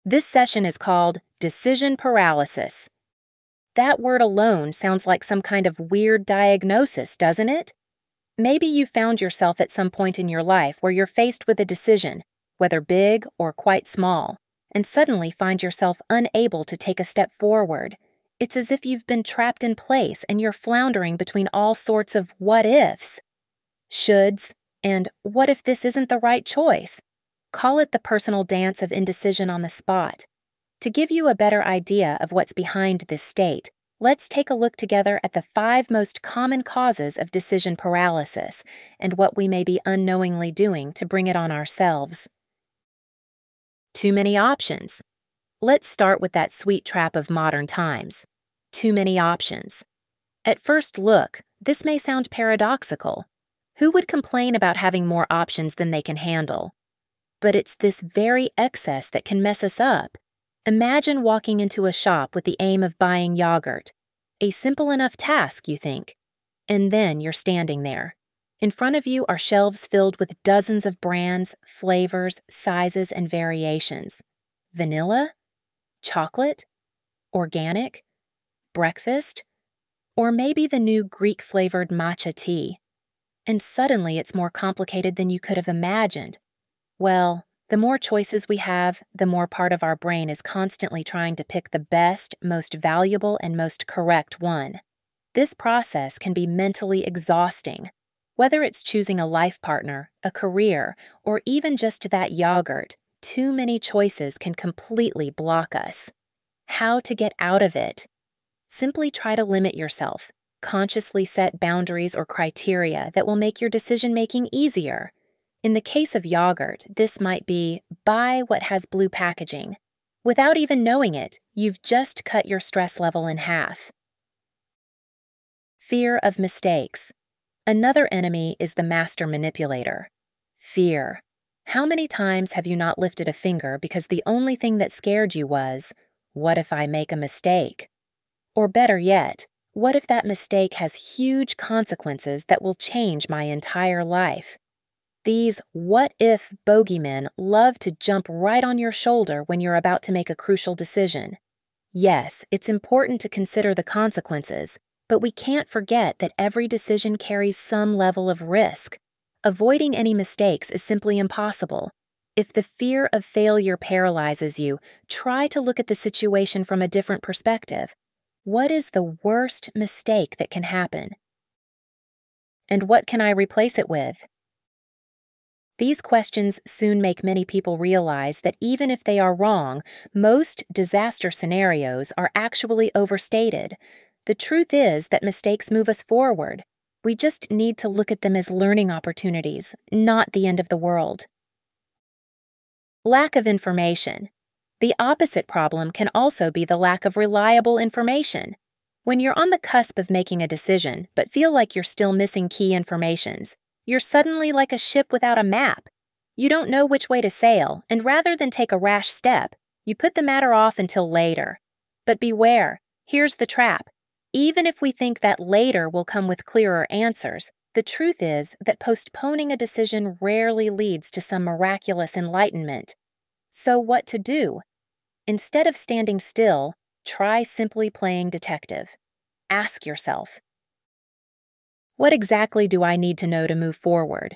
This session is called decision paralysis. That word alone sounds like some kind of weird diagnosis, doesn't it? Maybe you found yourself at some point in your life where you're faced with a decision, whether big or quite small, and suddenly find yourself unable to take a step forward. It's as if you've been trapped in place and you're floundering between all sorts of what ifs, shoulds, and what if this isn't the right choice? Call it the personal dance of indecision on the spot. To give you a better idea of what's behind this state, let's take a look together at the 5 most common causes of decision paralysis and what we may be unknowingly doing to bring it on ourselves. Too many options. Let's start with that sweet trap of modern times. Too many options. At first look, this may sound paradoxical. Who would complain about having more options than they can handle? But it's this very excess that can mess us up. Imagine walking into a shop with the aim of buying yogurt. A simple enough task, you think. And then you're standing there. In front of you are shelves filled with dozens of brands, flavors, sizes, and variations. Vanilla? Chocolate? Organic? Breakfast? Or maybe the new Greek-flavored matcha tea. And suddenly it's more complicated than you could have imagined. Well, the more choices we have, the more part of our brain is constantly trying to pick the best, most valuable, and most correct one. This process can be mentally exhausting. Whether it's choosing a life partner, a career, or even just that yogurt, too many choices can completely block us. How to get out of it? Simply try to limit yourself. Consciously set boundaries or criteria that will make your decision-making easier. In the case of yogurt, this might be buy what has blue packaging. Without even knowing it, you've just cut your stress level in half. Fear of mistakes. Another enemy is the master manipulator. Fear. How many times have you not lifted a finger because the only thing that scared you was, what if I make a mistake? Or better yet, what if that mistake has huge consequences that will change my entire life? These what-if bogeymen love to jump right on your shoulder when you're about to make a crucial decision. Yes, it's important to consider the consequences, but we can't forget that every decision carries some level of risk. Avoiding any mistakes is simply impossible. If the fear of failure paralyzes you, try to look at the situation from a different perspective. What is the worst mistake that can happen? And what can I replace it with? These questions soon make many people realize that even if they are wrong, most disaster scenarios are actually overstated. The truth is that mistakes move us forward. We just need to look at them as learning opportunities, not the end of the world. Lack of information. The opposite problem can also be the lack of reliable information. When you're on the cusp of making a decision, but feel like you're still missing key informations, you're suddenly like a ship without a map. You don't know which way to sail, and rather than take a rash step, you put the matter off until later. But beware, here's the trap. Even if we think that later will come with clearer answers, the truth is that postponing a decision rarely leads to some miraculous enlightenment. So what to do? Instead of standing still, try simply playing detective. Ask yourself, what exactly do I need to know to move forward?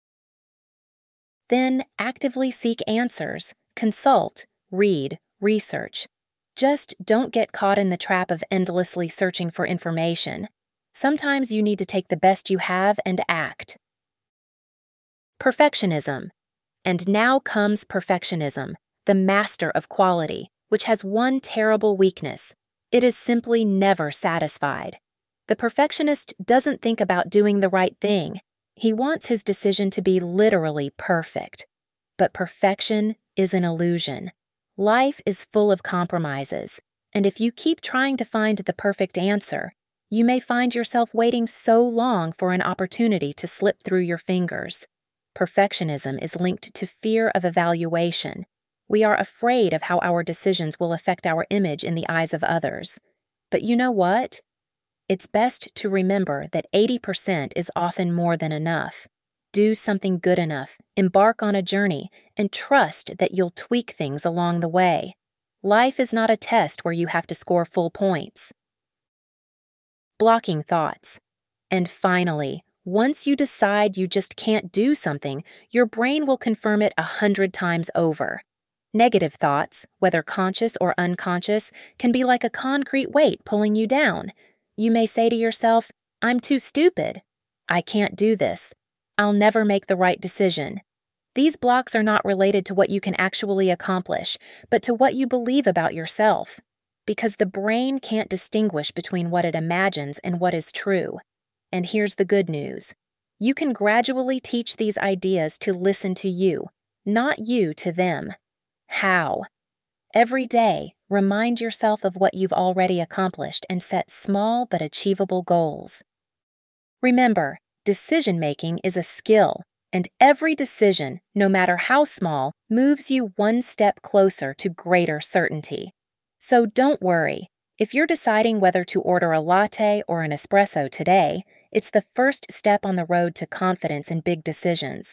Then actively seek answers, consult, read, research. Just don't get caught in the trap of endlessly searching for information. Sometimes you need to take the best you have and act. Perfectionism. And now comes perfectionism, the master of quality, which has one terrible weakness. It is simply never satisfied. The perfectionist doesn't think about doing the right thing. He wants his decision to be literally perfect. But perfection is an illusion. Life is full of compromises, and if you keep trying to find the perfect answer, you may find yourself waiting so long for an opportunity to slip through your fingers. Perfectionism is linked to fear of evaluation. We are afraid of how our decisions will affect our image in the eyes of others. But you know what? It's best to remember that 80% is often more than enough. Do something good enough, embark on a journey, and trust that you'll tweak things along the way. Life is not a test where you have to score full points. Blocking thoughts. And finally, once you decide you just can't do something, your brain will confirm it 100 times over. Negative thoughts, whether conscious or unconscious, can be like a concrete weight pulling you down. You may say to yourself, "I'm too stupid. I can't do this. I'll never make the right decision." These blocks are not related to what you can actually accomplish, but to what you believe about yourself. Because the brain can't distinguish between what it imagines and what is true. And here's the good news. You can gradually teach these ideas to listen to you, not you to them. How? Every day, remind yourself of what you've already accomplished and set small but achievable goals. Remember, decision-making is a skill, and every decision, no matter how small, moves you one step closer to greater certainty. So don't worry. If you're deciding whether to order a latte or an espresso today, it's the first step on the road to confidence in big decisions.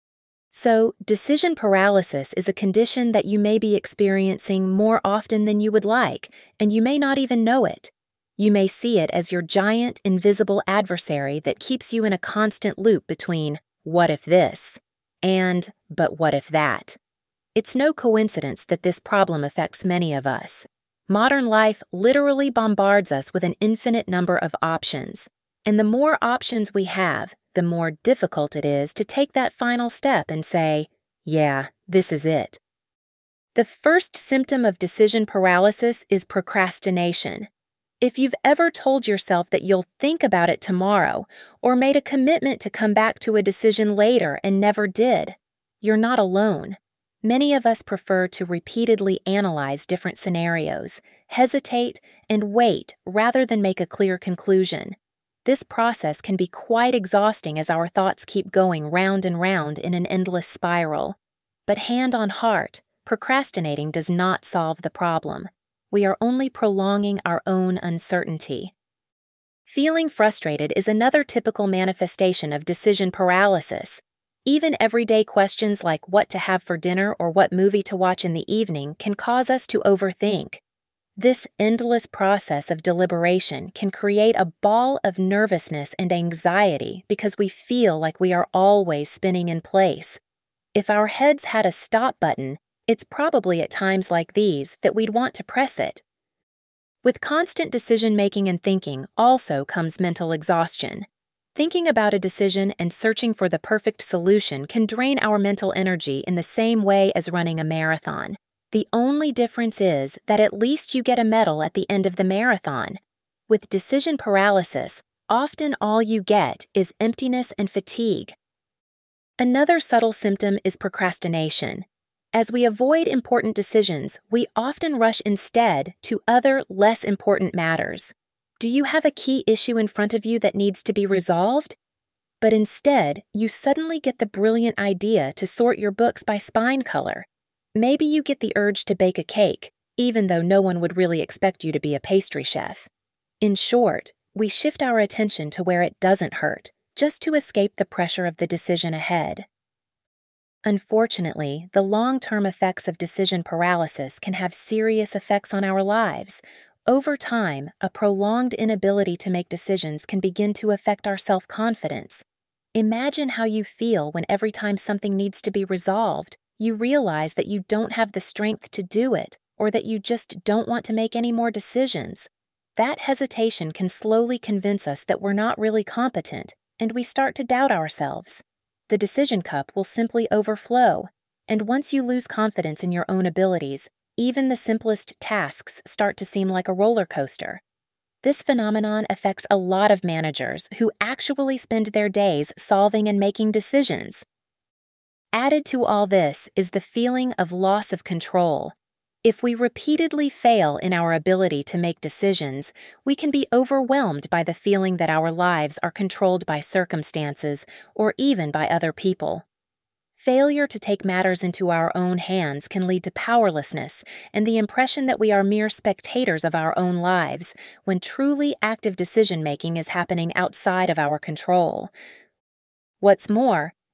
So, decision paralysis is a condition that you may be experiencing more often than you would like, and you may not even know it. You may see it as your giant, invisible adversary that keeps you in a constant loop between, "What if this?" and, "But what if that?" It's no coincidence that this problem affects many of us. Modern life literally bombards us with an infinite number of options, and the more options we have, the more difficult it is to take that final step and say, "Yeah, this is it." The first symptom of decision paralysis is procrastination. If you've ever told yourself that you'll think about it tomorrow, or made a commitment to come back to a decision later and never did, you're not alone. Many of us prefer to repeatedly analyze different scenarios, hesitate, and wait rather than make a clear conclusion. This process can be quite exhausting as our thoughts keep going round and round in an endless spiral. But hand on heart, procrastinating does not solve the problem. We are only prolonging our own uncertainty. Feeling frustrated is another typical manifestation of decision paralysis. Even everyday questions like what to have for dinner or what movie to watch in the evening can cause us to overthink. This endless process of deliberation can create a ball of nervousness and anxiety because we feel like we are always spinning in place. If our heads had a stop button, it's probably at times like these that we'd want to press it. With constant decision-making and thinking also comes mental exhaustion. Thinking about a decision and searching for the perfect solution can drain our mental energy in the same way as running a marathon. The only difference is that at least you get a medal at the end of the marathon. With decision paralysis, often all you get is emptiness and fatigue. Another subtle symptom is procrastination. As we avoid important decisions, we often rush instead to other, less important matters. Do you have a key issue in front of you that needs to be resolved? But instead, you suddenly get the brilliant idea to sort your books by spine color. Maybe you get the urge to bake a cake, even though no one would really expect you to be a pastry chef. In short, we shift our attention to where it doesn't hurt, just to escape the pressure of the decision ahead. Unfortunately, the long-term effects of decision paralysis can have serious effects on our lives. Over time, a prolonged inability to make decisions can begin to affect our self-confidence. Imagine how you feel when every time something needs to be resolved, you realize that you don't have the strength to do it, or that you just don't want to make any more decisions. That hesitation can slowly convince us that we're not really competent, and we start to doubt ourselves. The decision cup will simply overflow, and once you lose confidence in your own abilities, even the simplest tasks start to seem like a roller coaster. This phenomenon affects a lot of managers who actually spend their days solving and making decisions. Added to all this is the feeling of loss of control. If we repeatedly fail in our ability to make decisions, we can be overwhelmed by the feeling that our lives are controlled by circumstances or even by other people. Failure to take matters into our own hands can lead to powerlessness and the impression that we are mere spectators of our own lives, when truly active decision-making is happening outside of our control. What's more,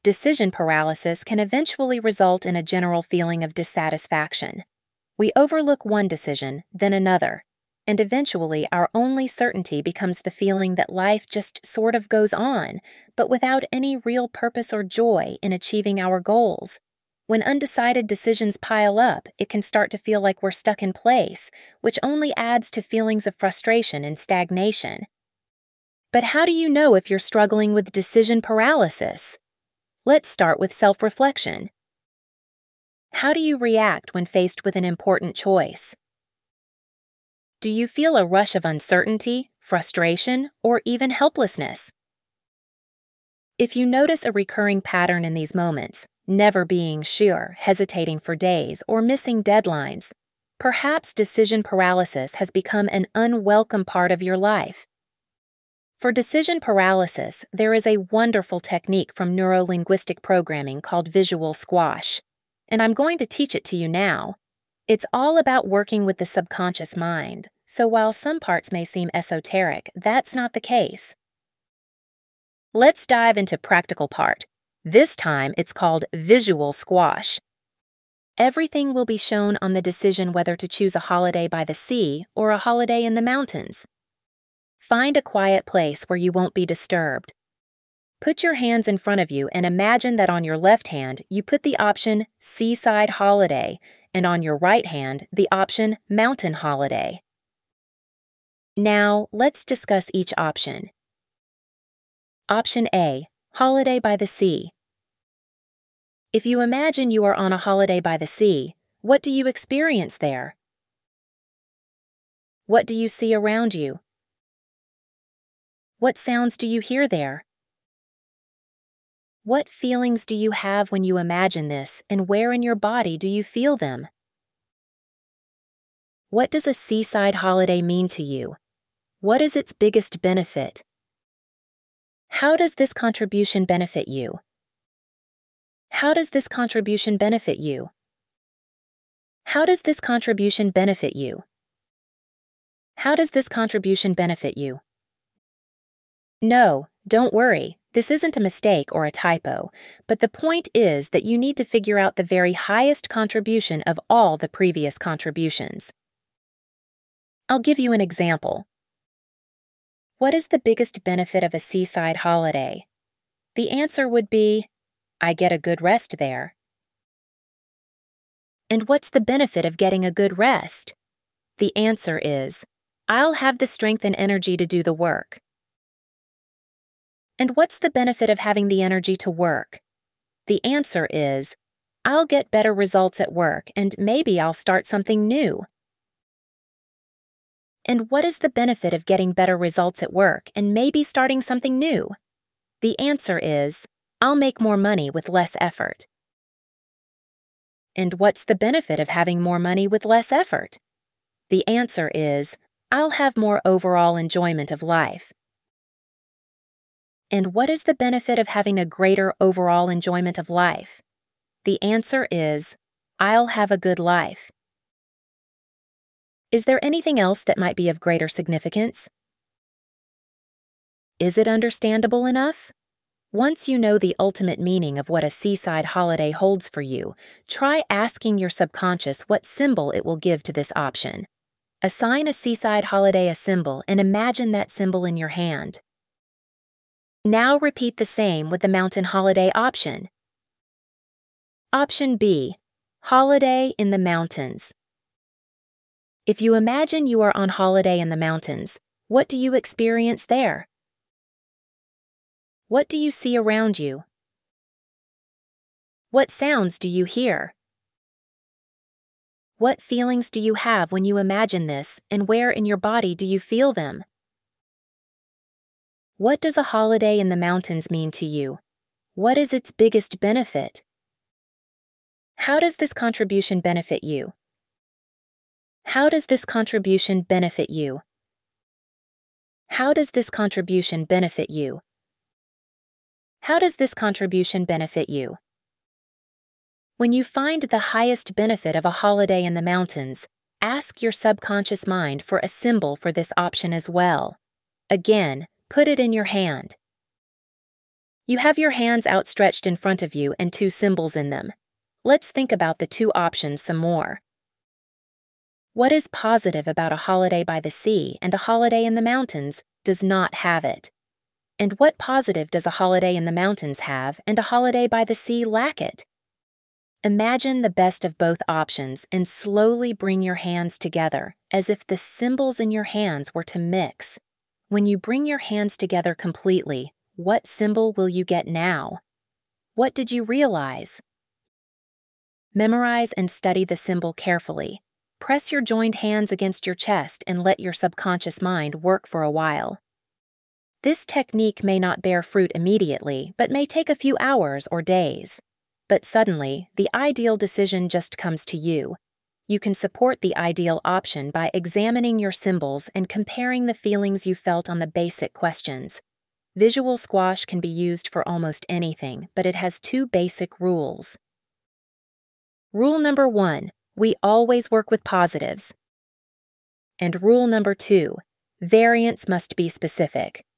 decision paralysis can eventually result in a general feeling of dissatisfaction. We overlook one decision, then another, and eventually our only certainty becomes the feeling that life just sort of goes on, but without any real purpose or joy in achieving our goals. When undecided decisions pile up, it can start to feel like we're stuck in place, which only adds to feelings of frustration and stagnation. But how do you know if you're struggling with decision paralysis? Let's start with self-reflection. How do you react when faced with an important choice? Do you feel a rush of uncertainty, frustration, or even helplessness? If you notice a recurring pattern in these moments, never being sure, hesitating for days, or missing deadlines, perhaps decision paralysis has become an unwelcome part of your life. For decision paralysis, there is a wonderful technique from neuro-linguistic programming called visual squash, and I'm going to teach it to you now. It's all about working with the subconscious mind, so while some parts may seem esoteric, that's not the case. Let's dive into practical part. This time, it's called visual squash. Everything will be shown on the decision whether to choose a holiday by the sea or a holiday in the mountains. Find a quiet place where you won't be disturbed. Put your hands in front of you and imagine that on your left hand, you put the option Seaside Holiday, and on your right hand, the option Mountain Holiday. Now, let's discuss each option. Option A, Holiday by the Sea. If you imagine you are on a holiday by the sea, what do you experience there? What do you see around you? What sounds do you hear there? What feelings do you have when you imagine this, and where in your body do you feel them? What does a seaside holiday mean to you? What is its biggest benefit? How does this contribution benefit you? How does this contribution benefit you? How does this contribution benefit you? How does this contribution benefit you? No, don't worry. This isn't a mistake or a typo, but the point is that you need to figure out the very highest contribution of all the previous contributions. I'll give you an example. What is the biggest benefit of a seaside holiday? The answer would be, I get a good rest there. And what's the benefit of getting a good rest? The answer is, I'll have the strength and energy to do the work. And what's the benefit of having the energy to work? The answer is, I'll get better results at work and maybe I'll start something new. And what is the benefit of getting better results at work and maybe starting something new? The answer is, I'll make more money with less effort. And what's the benefit of having more money with less effort? The answer is, I'll have more overall enjoyment of life. And what is the benefit of having a greater overall enjoyment of life? The answer is, I'll have a good life. Is there anything else that might be of greater significance? Is it understandable enough? Once you know the ultimate meaning of what a seaside holiday holds for you, try asking your subconscious what symbol it will give to this option. Assign a seaside holiday a symbol and imagine that symbol in your hand. Now repeat the same with the mountain holiday option. Option B, holiday in the mountains. If you imagine you are on holiday in the mountains, what do you experience there? What do you see around you? What sounds do you hear? What feelings do you have when you imagine this, and where in your body do you feel them? What does a holiday in the mountains mean to you? What is its biggest benefit? How does this contribution benefit you? How does this contribution benefit you? How does this contribution benefit you? How does this contribution benefit you? When you find the highest benefit of a holiday in the mountains, ask your subconscious mind for a symbol for this option as well. Again, put it in your hand. You have your hands outstretched in front of you and two symbols in them. Let's think about the two options some more. What is positive about a holiday by the sea and a holiday in the mountains does not have it? And what positive does a holiday in the mountains have and a holiday by the sea lack it? Imagine the best of both options and slowly bring your hands together as if the symbols in your hands were to mix. When you bring your hands together completely, what symbol will you get now? What did you realize? Memorize and study the symbol carefully. Press your joined hands against your chest and let your subconscious mind work for a while. This technique may not bear fruit immediately, but may take a few hours or days. But suddenly, the ideal decision just comes to you. You can support the ideal option by examining your symbols and comparing the feelings you felt on the basic questions. Visual squash can be used for almost anything, but it has two basic rules. Rule number 1, we always work with positives. And rule number 2, variance must be specific.